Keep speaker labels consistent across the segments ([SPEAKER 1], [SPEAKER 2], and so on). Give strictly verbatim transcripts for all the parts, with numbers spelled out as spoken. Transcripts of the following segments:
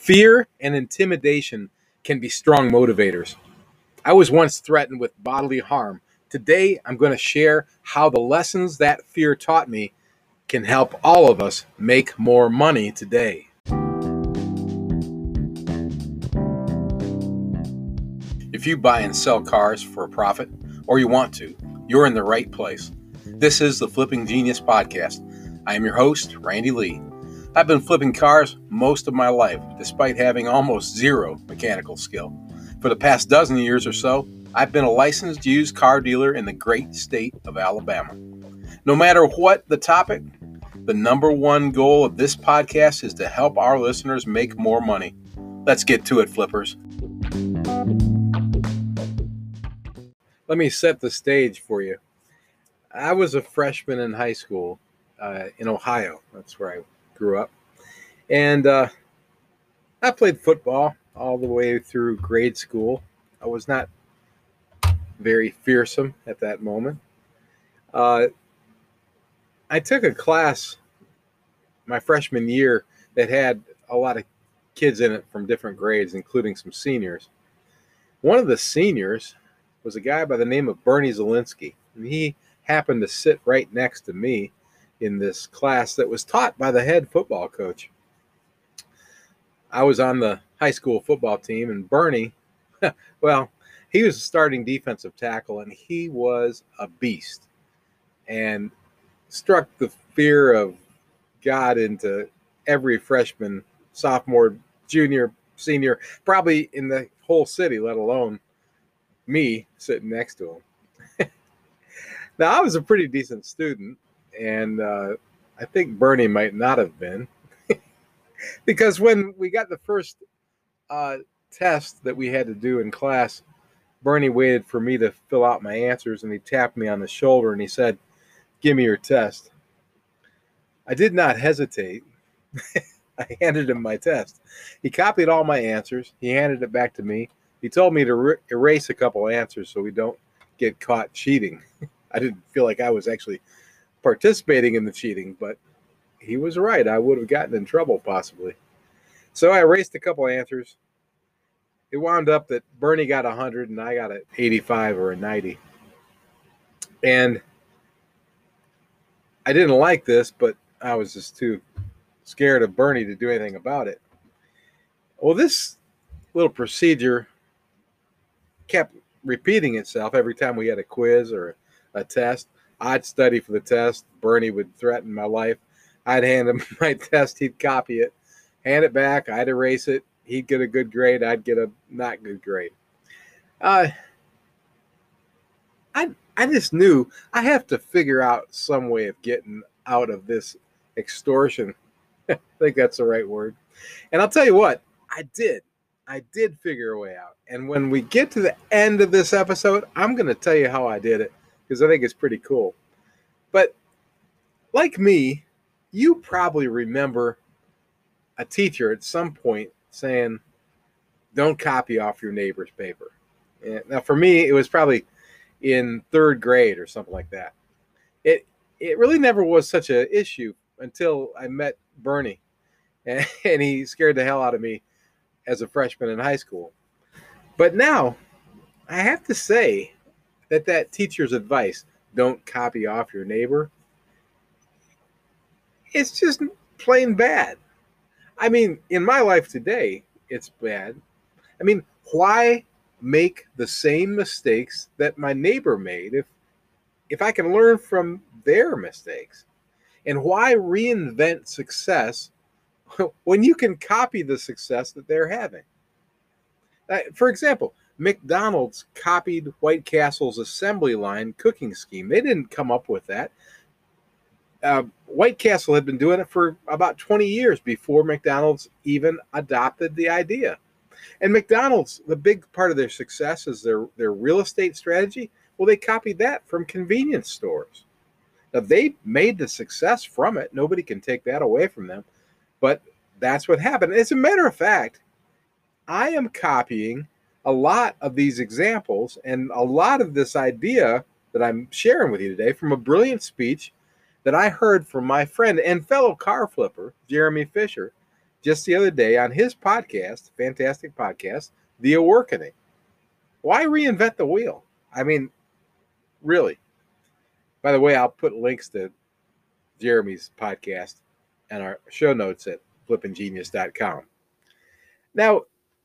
[SPEAKER 1] Fear and intimidation can be strong motivators. I was once threatened with bodily harm. Today, I'm going to share how the lessons that fear taught me can help all of us make more money today. If you buy and sell cars for a profit, or you want to, you're in the right place. This is the Flipping Genius Podcast. I am your host, Randy Lee. I've been flipping cars most of my life, despite having almost zero mechanical skill. For the past dozen years or so, I've been a licensed used car dealer in the great state of Alabama. No matter what the topic, the number one goal of this podcast is to help our listeners make more money. Let's get to it, flippers. Let me set the stage for you. I was a freshman in high school uh, in Ohio. That's where I grew up. And uh, I played football all the way through grade school. I was not very fearsome at that moment. Uh, I took a class my freshman year that had a lot of kids in it from different grades, including some seniors. One of the seniors was a guy by the name of Bernie Zielinski, and he happened to sit right next to me in this class that was taught by the head football coach. I was on the high school football team, and Bernie, well, he was a starting defensive tackle, and he was a beast and struck the fear of God into every freshman, sophomore, junior, senior, probably in the whole city, let alone me sitting next to him. Now, I was a pretty decent student, and uh, I think Bernie might not have been, because when we got the first uh, test that we had to do in class, Bernie waited for me to fill out my answers, and he tapped me on the shoulder, and he said, "Give me your test." I did not hesitate. I handed him my test. He copied all my answers. He handed it back to me. He told me to re- erase a couple answers so we don't get caught cheating. I didn't feel like I was actually participating in the cheating, but he was right. I would have gotten in trouble possibly. So I erased a couple answers. It wound up that Bernie got one hundred and I got an eighty-five or a ninety. And I didn't like this, but I was just too scared of Bernie to do anything about it. Well, this little procedure kept repeating itself every time we had a quiz or a test. I'd study for the test. Bernie would threaten my life. I'd hand him my test. He'd copy it, hand it back. I'd erase it. He'd get a good grade. I'd get a not good grade. Uh, I I just knew I have to figure out some way of getting out of this extortion. I think that's the right word. And I'll tell you what, I did. I did figure a way out. And when we get to the end of this episode, I'm going to tell you how I did it, because I think it's pretty cool. But like me, you probably remember a teacher at some point saying, "Don't copy off your neighbor's paper." And now, for me, it was probably in third grade or something like that. It it really never was such an issue until I met Bernie, and, and he scared the hell out of me as a freshman in high school. But now, I have to say that that teacher's advice, "Don't copy off your neighbor," it's just plain bad. I mean, in my life today, it's bad. I mean, why make the same mistakes that my neighbor made if if I can learn from their mistakes? And why reinvent success when you can copy the success that they're having? Uh, for example, McDonald's copied White Castle's assembly line cooking scheme. They didn't come up with that. Uh, White Castle had been doing it for about twenty years before McDonald's even adopted the idea. And McDonald's, the big part of their success is their, their real estate strategy. Well, they copied that from convenience stores. Now, they made the success from it. Nobody can take that away from them. But that's what happened. As a matter of fact, I am copying a lot of these examples and a lot of this idea that I'm sharing with you today from a brilliant speech that I heard from my friend and fellow car flipper, Jeremy Fisher, just the other day on his podcast, fantastic podcast, The Awakening. Why reinvent the wheel? I mean, really. By the way, I'll put links to Jeremy's podcast and our show notes at flippin genius dot com. Now,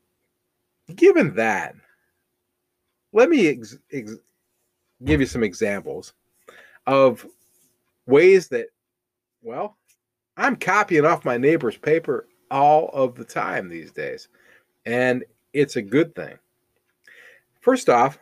[SPEAKER 1] given that, let me ex- ex- give you some examples of ways that, well, I'm copying off my neighbor's paper all of the time these days, and it's a good thing. First off,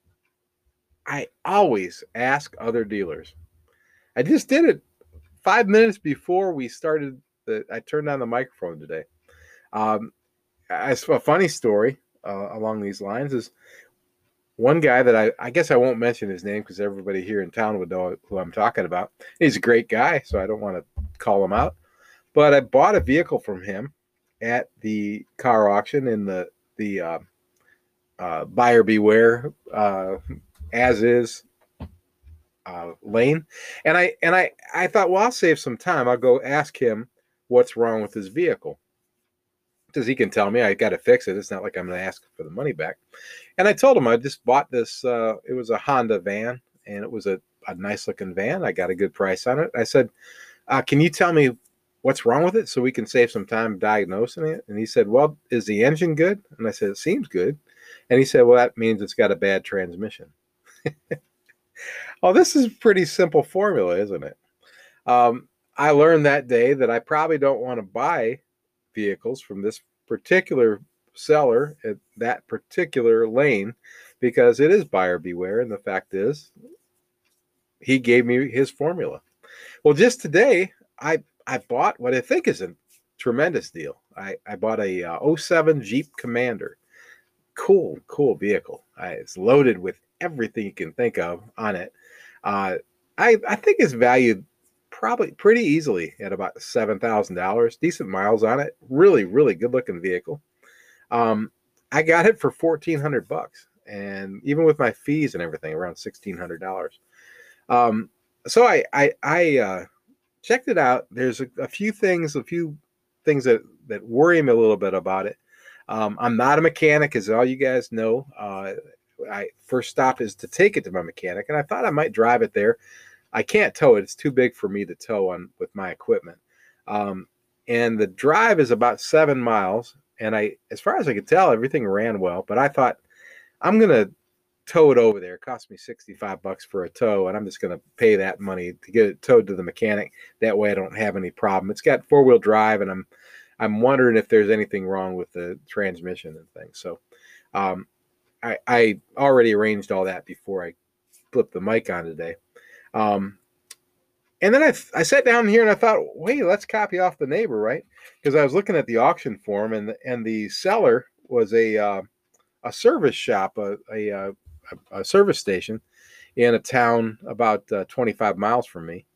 [SPEAKER 1] I always ask other dealers. I just did it five minutes before we started. The, I turned on the microphone today. Um, as a funny story uh, along these lines is one guy that I, I guess I won't mention his name because everybody here in town would know who I'm talking about. He's a great guy, so I don't want to call him out. But I bought a vehicle from him at the car auction in the the uh, uh, buyer beware uh, as is uh, lane, and I and I I thought, well, I'll save some time. I'll go ask him what's wrong with his vehicle, because he can tell me. I got to fix it. It's not like I'm going to ask for the money back. And I told him I just bought this. Uh, it was a Honda van, and it was a, a nice looking van. I got a good price on it. I said, uh, can you tell me what's wrong with it so we can save some time diagnosing it? And he said, well, is the engine good? And I said, it seems good. And he said, well, that means it's got a bad transmission. Oh, this is a pretty simple formula, isn't it? Um, I learned that day that I probably don't want to buy vehicles from this particular seller at that particular lane because it is buyer beware. And the fact is, he gave me his formula. Well, just today, I I bought what I think is a tremendous deal. I, I bought a uh, oh seven Jeep Commander. Cool, cool vehicle. I, it's loaded with everything you can think of on it. Uh, I, I think it's valued probably pretty easily at about seven thousand dollars. Decent miles on it. Really, really good looking vehicle. Um, I got it for fourteen hundred bucks. And even with my fees and everything, around sixteen hundred dollars. Um, so I, I, I uh, checked it out. There's a, a few things, a few things that, that worry me a little bit about it. Um, I'm not a mechanic, as all you guys know. Uh, I first stop is to take it to my mechanic, and I thought I might drive it there. I can't tow it; it's too big for me to tow on with my equipment. Um, and the drive is about seven miles. And I, as far as I could tell, everything ran well. But I thought I'm gonna tow it over there. It cost me sixty-five bucks for a tow, and I'm just gonna pay that money to get it towed to the mechanic. That way, I don't have any problem. It's got four wheel drive, and I'm I'm wondering if there's anything wrong with the transmission and things. So um, I, I already arranged all that before I flipped the mic on today. Um, and then I, I sat down here and I thought, wait, let's copy off the neighbor, right? Because I was looking at the auction form, and the, and the seller was a uh, a service shop, a, a, a, a service station in a town about uh, twenty-five miles from me.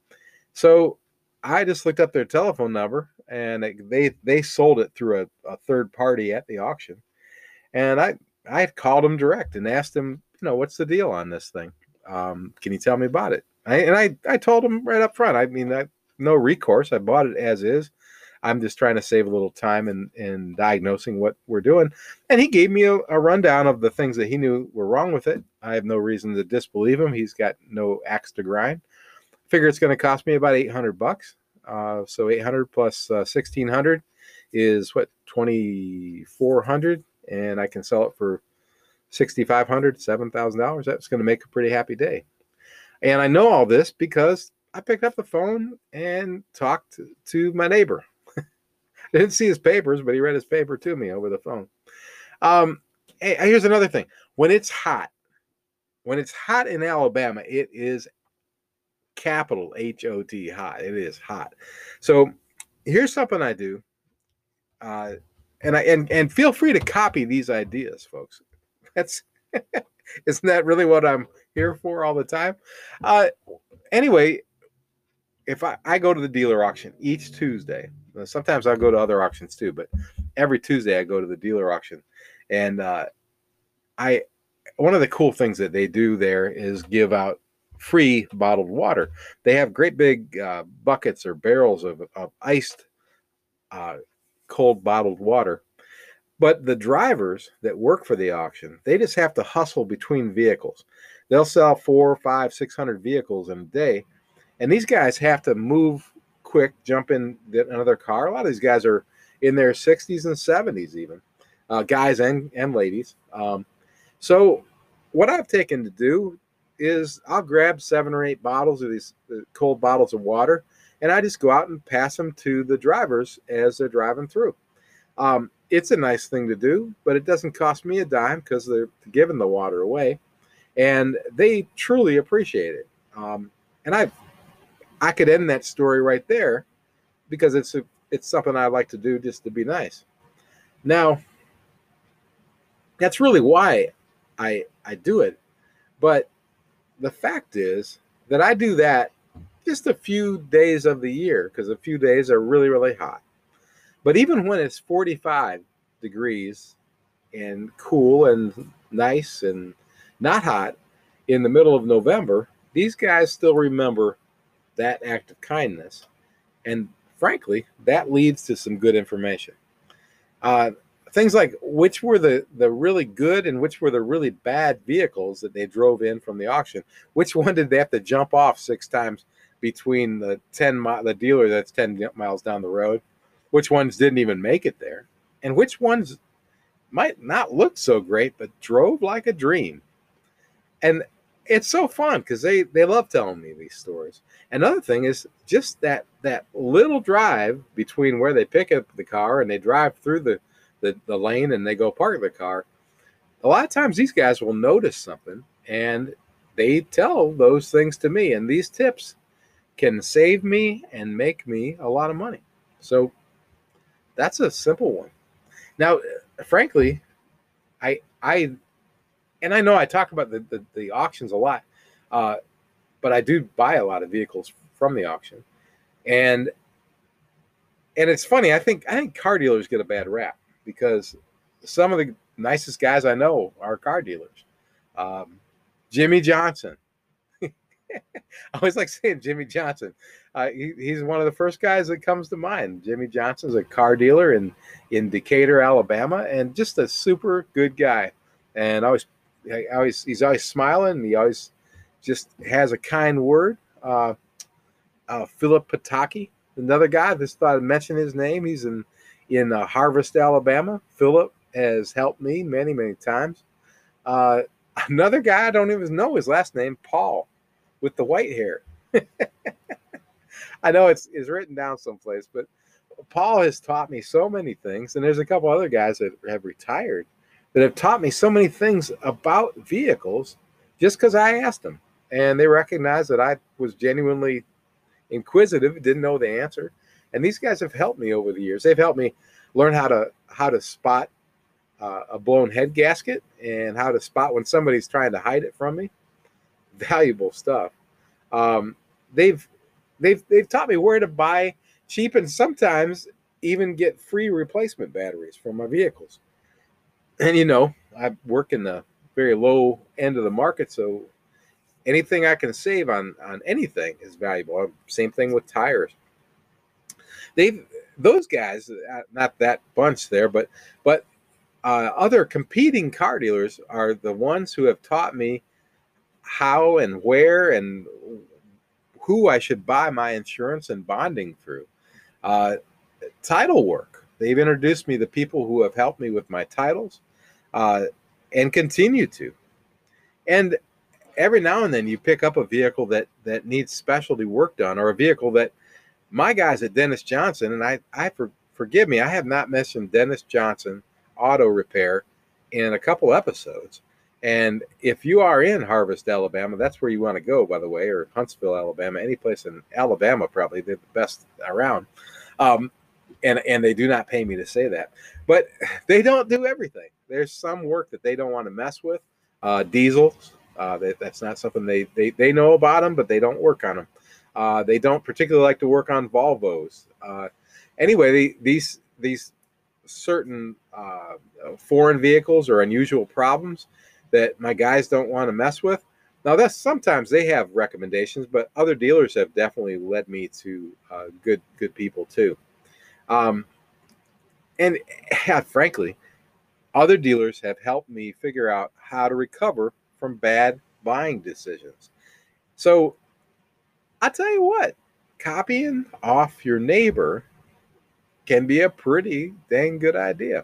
[SPEAKER 1] So I just looked up their telephone number, and they they sold it through a, a third party at the auction. And I I called them direct and asked them, you know, what's the deal on this thing? Um, can you tell me about it? I, and I, I told them right up front. I mean, I, no recourse. I bought it as is. I'm just trying to save a little time in, in diagnosing what we're doing. And he gave me a, a rundown of the things that he knew were wrong with it. I have no reason to disbelieve him. He's got no axe to grind. Figure it's going to cost me about eight hundred bucks. Uh, so eight hundred plus uh, sixteen hundred is what, twenty-four hundred, and I can sell it for sixty-five hundred, seven thousand dollars. That's going to make a pretty happy day. And I know all this because I picked up the phone and talked to, to my neighbor. I didn't see his papers, but he read his paper to me over the phone. Um, hey, here's another thing. When it's hot, when it's hot in Alabama, it is capital H O T, hot. It is hot. So here's something I do. Uh, and I and, and feel free to copy these ideas, folks. That's isn't that really what I'm here for all the time? Uh, anyway, if I, I go to the dealer auction each Tuesday, sometimes I'll go to other auctions too, but every Tuesday I go to the dealer auction. And uh, I one of the cool things that they do there is give out free bottled water. They have great big uh, buckets or barrels of, of iced uh, cold bottled water. But the drivers that work for the auction, they just have to hustle between vehicles. They'll sell four, five, six hundred vehicles in a day, and these guys have to move quick, jump in another car. A lot of these guys are in their sixties and seventies, even uh, guys and and ladies. Um, so, what I've taken to do is I'll grab seven or eight bottles of these cold bottles of water, and I just go out and pass them to the drivers as they're driving through. Um, it's a nice thing to do, but it doesn't cost me a dime because they're giving the water away, and they truly appreciate it. Um, and I, I could end that story right there because it's a, it's something I like to do just to be nice. Now, that's really why I I do it, but the fact is that I do that just a few days of the year because a few days are really, really hot. But even when it's forty-five degrees and cool and nice and not hot in the middle of November, these guys still remember that act of kindness. And frankly, that leads to some good information. Uh, things like which were the, the really good and which were the really bad vehicles that they drove in from the auction. Which one did they have to jump off six times between the ten mi- the dealer that's ten miles down the road? Which ones didn't even make it there, and which ones might not look so great but drove like a dream. And it's so fun because they they love telling me these stories. Another thing is just that that little drive between where they pick up the car and they drive through the the, the lane and they go park the car. A lot of times these guys will notice something and they tell those things to me, and these tips can save me and make me a lot of money. So that's a simple one. Now, frankly, I I and I know I talk about the the, the auctions a lot, uh, but I do buy a lot of vehicles from the auction, and and it's funny. I think I think car dealers get a bad rap because some of the nicest guys I know are car dealers. Um, Jimmy Johnson. I always like saying Jimmy Johnson. Uh, he, he's one of the first guys that comes to mind. Jimmy Johnson's a car dealer in, in Decatur, Alabama, and just a super good guy. And always, I always, he's always smiling. He always just has a kind word. Uh, uh, Philip Pataki, another guy. I just thought I'd mention his name. He's in in uh, Harvest, Alabama. Philip has helped me many, many times. Uh, another guy, I don't even know his last name, Paul, with the white hair. I know it's, it's written down someplace, but Paul has taught me so many things. And there's a couple other guys that have retired that have taught me so many things about vehicles just because I asked them. And they recognized that I was genuinely inquisitive, didn't know the answer. And these guys have helped me over the years. They've helped me learn how to how to spot uh, a blown head gasket and how to spot when somebody's trying to hide it from me. Valuable stuff. Um, they've they've they've taught me where to buy cheap and sometimes even get free replacement batteries for my vehicles. And you know, I work in the very low end of the market, so anything I can save on on anything is valuable. Same thing with tires. They've those guys, not that bunch there, but but uh, other competing car dealers are the ones who have taught me how and where and who I should buy my insurance and bonding through. Uh, title work. They've introduced me to people who have helped me with my titles uh, and continue to. And every now and then you pick up a vehicle that, that needs specialty work done, or a vehicle that my guys at Dennis Johnson, and I, I for, forgive me, I have not mentioned Dennis Johnson Auto Repair in a couple episodes. And if you are in Harvest, Alabama, that's where you want to go, by the way, or Huntsville, Alabama, any place in Alabama, probably they're the best around. Um, and, and they do not pay me to say that. But they don't do everything. There's some work that they don't want to mess with. Uh, diesels, uh, that, that's not something they, they, they know about them, but they don't work on them. Uh, they don't particularly like to work on Volvos. Uh, anyway, they, these these certain uh, foreign vehicles or unusual problems that my guys don't want to mess with. Now, that's sometimes they have recommendations, but other dealers have definitely led me to uh, good good people too. Um, And frankly, other dealers have helped me figure out how to recover from bad buying decisions. So I tell you what, copying off your neighbor can be a pretty dang good idea.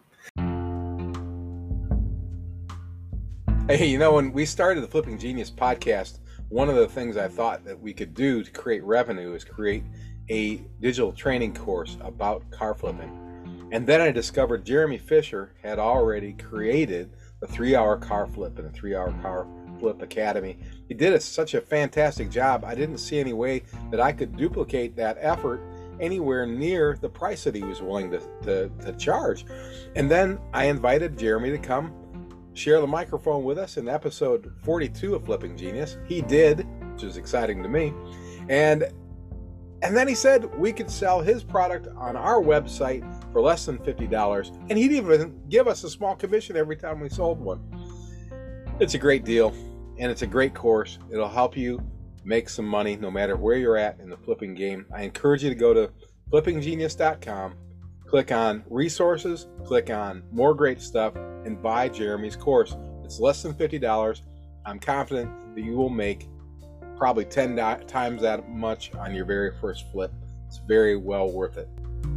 [SPEAKER 1] Hey, you know, when we started the Flipping Genius podcast, one of the things I thought that we could do to create revenue is create a digital training course about car flipping. And then I discovered Jeremy Fisher had already created the three-hour car flip and the three-hour car flip academy. He did a, such a fantastic job. I didn't see any way that I could duplicate that effort anywhere near the price that he was willing to, to, to charge. And then I invited Jeremy to come share the microphone with us in episode forty-two of Flipping Genius. He did, which is exciting to me. And and then he said we could sell his product on our website for less than fifty dollars, and he'd even give us a small commission every time we sold one. It's a great deal, and it's a great course. It'll help you make some money no matter where you're at in the flipping game. I encourage you to go to flipping genius dot com, click on resources, click on more great stuff, and buy Jeremy's course. It's less than fifty dollars. I'm confident that you will make probably ten times that much on your very first flip. It's very well worth it.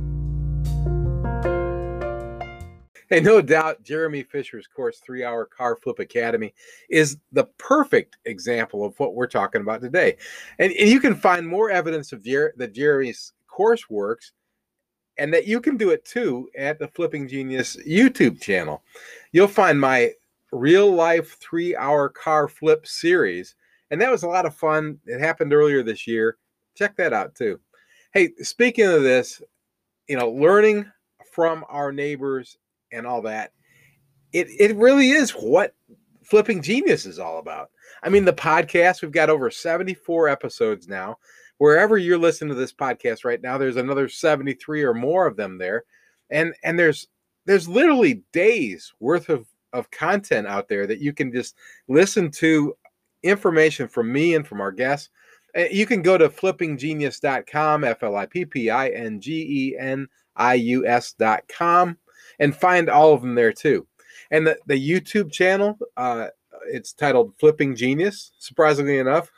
[SPEAKER 1] Hey, no doubt Jeremy Fisher's course, three-hour Car Flip Academy, is the perfect example of what we're talking about today. And, and you can find more evidence of Jer- that Jeremy's course works and that you can do it too at the Flipping Genius YouTube channel. You'll find my real-life three-hour car flip series, and that was a lot of fun. It happened earlier this year. Check that out too. Hey, speaking of this, you know, learning from our neighbors and all that, it, it really is what Flipping Genius is all about. I mean, the podcast, we've got over seventy-four episodes now. Wherever you're listening to this podcast right now, there's another seventy-three or more of them there. And and there's there's literally days worth of, of content out there that you can just listen to information from me and from our guests. You can go to flipping genius dot com, F L I P P I N G E N I U S dot com, and find all of them there too. And the, the YouTube channel, uh, it's titled Flipping Genius, surprisingly enough.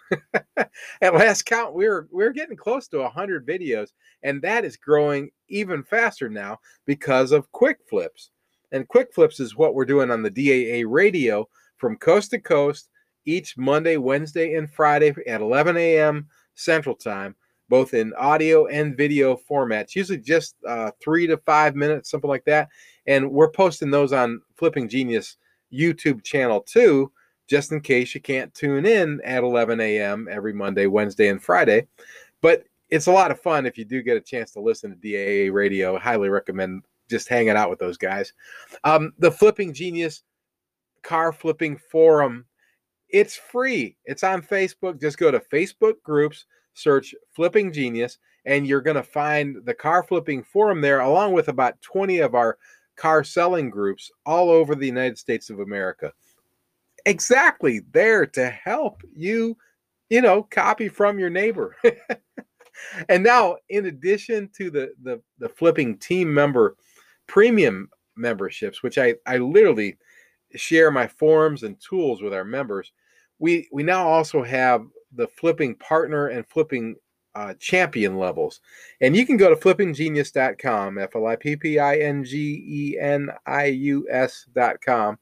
[SPEAKER 1] At last count, we're we're getting close to one hundred videos, and that is growing even faster now because of Quick Flips. And Quick Flips is what we're doing on the D A A radio from coast to coast each Monday, Wednesday, and Friday at eleven a.m. Central Time, both in audio and video formats, usually just uh, three to five minutes, something like that. And we're posting those on Flipping Genius YouTube channel too, just in case you can't tune in at eleven a.m. every Monday, Wednesday, and Friday. But it's a lot of fun if you do get a chance to listen to D A A radio. I highly recommend just hanging out with those guys. Um, the Flipping Genius Car Flipping Forum, it's free. It's on Facebook. Just go to Facebook groups, search Flipping Genius, and you're going to find the Car Flipping Forum there, along with about twenty of our car selling groups all over the United States of America. Exactly there to help you, you know, copy from your neighbor. And now, in addition to the, the, the Flipping Team Member Premium memberships, which I, I literally share my forums and tools with our members, we, we now also have the Flipping Partner and Flipping Uh, champion levels. And you can go to flipping genius dot com, F L I P P I N G E N I U S dot com,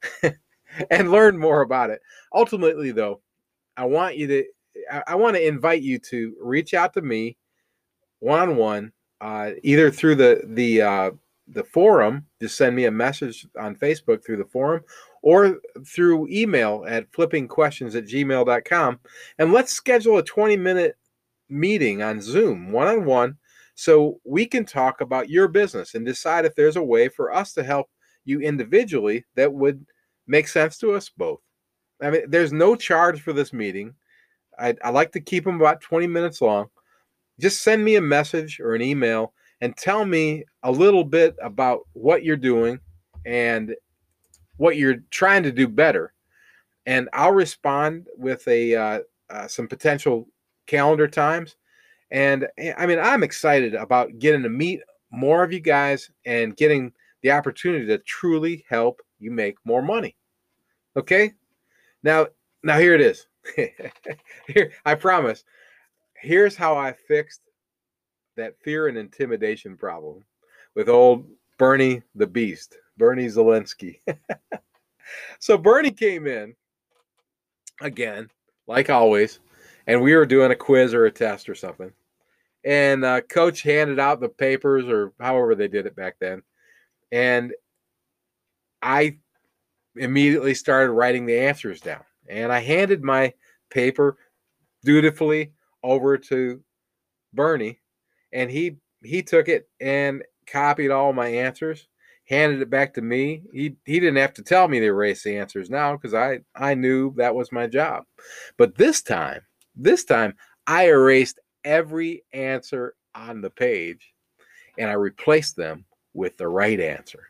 [SPEAKER 1] and learn more about it. Ultimately, though, I want you to, I, I want to invite you to reach out to me one-on-one, uh, either through the, the, uh, the forum, just send me a message on Facebook through the forum, or through email at flipping questions at gmail dot com. And let's schedule a twenty minute meeting on Zoom one-on-one so we can talk about your business and decide if there's a way for us to help you individually that would make sense to us both. I mean, there's no charge for this meeting. I, I like to keep them about twenty minutes long. Just send me a message or an email and tell me a little bit about what you're doing and what you're trying to do better. And I'll respond with a uh, uh, some potential calendar times. And I mean, I'm excited about getting to meet more of you guys and getting the opportunity to truly help you make more money. Okay? Now, now here it is. Here, I promise. Here's how I fixed that fear and intimidation problem with old Bernie the Beast, Bernie Zelensky. So Bernie came in again, like always, and we were doing a quiz or a test or something. And uh, coach handed out the papers, or however they did it back then. And I immediately started writing the answers down. And I handed my paper dutifully over to Bernie, and he he took it and copied all my answers, handed it back to me. He he didn't have to tell me to erase the answers now, because I I knew that was my job. But this time, this time I erased every answer on the page, and I replaced them with the right answer.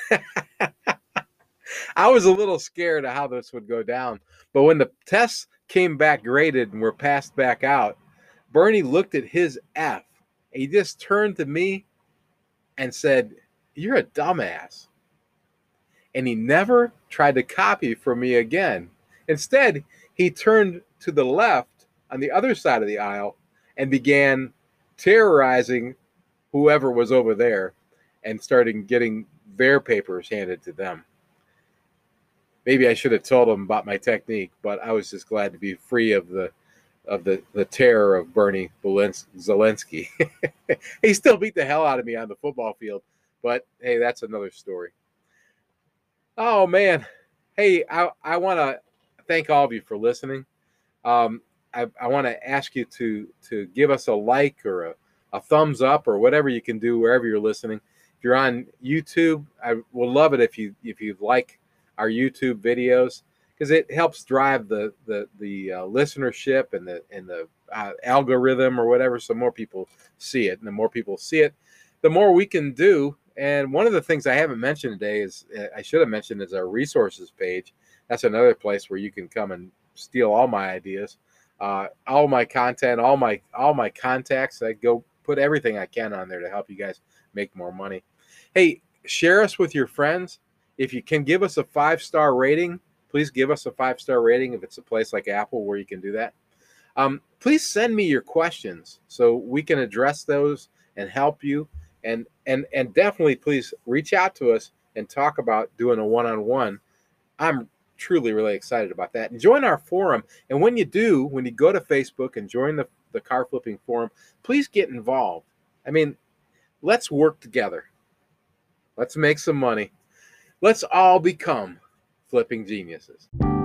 [SPEAKER 1] I was a little scared of how this would go down, but when the tests came back graded and were passed back out, Bernie looked at his F, and he just turned to me and said, "You're a dumbass." And he never tried to copy from me again. Instead, he turned to the left on the other side of the aisle and began terrorizing whoever was over there and started getting their papers handed to them. Maybe I should have told him about my technique, but I was just glad to be free of the of the, the terror of Bernie Zelensky. He still beat the hell out of me on the football field, but hey, that's another story. Oh, man. Hey, I, I want to thank all of you for listening. Um, I, I want to ask you to to give us a like or a, a thumbs up or whatever you can do wherever you're listening. If you're on YouTube, I will love it if you if you like our YouTube videos, because it helps drive the the the uh, listenership and the and the uh, algorithm or whatever, so more people see it. And the more people see it, the more we can do. And one of the things I haven't mentioned today is, I should have mentioned, is our resources page. That's another place where you can come and steal all my ideas, uh, all my content, all my all my contacts. I go put everything I can on there to help you guys make more money. Hey, share us with your friends. If you can give us a five-star rating, please give us a five-star rating if it's a place like Apple where you can do that. Um, please send me your questions so we can address those and help you. And and and definitely please reach out to us and talk about doing a one-on-one. I'm truly really excited about that. And join our forum. And when you do, when you go to Facebook and join the, the Car Flipping Forum, please get involved. I mean, let's work together. Let's make some money. Let's all become flipping geniuses.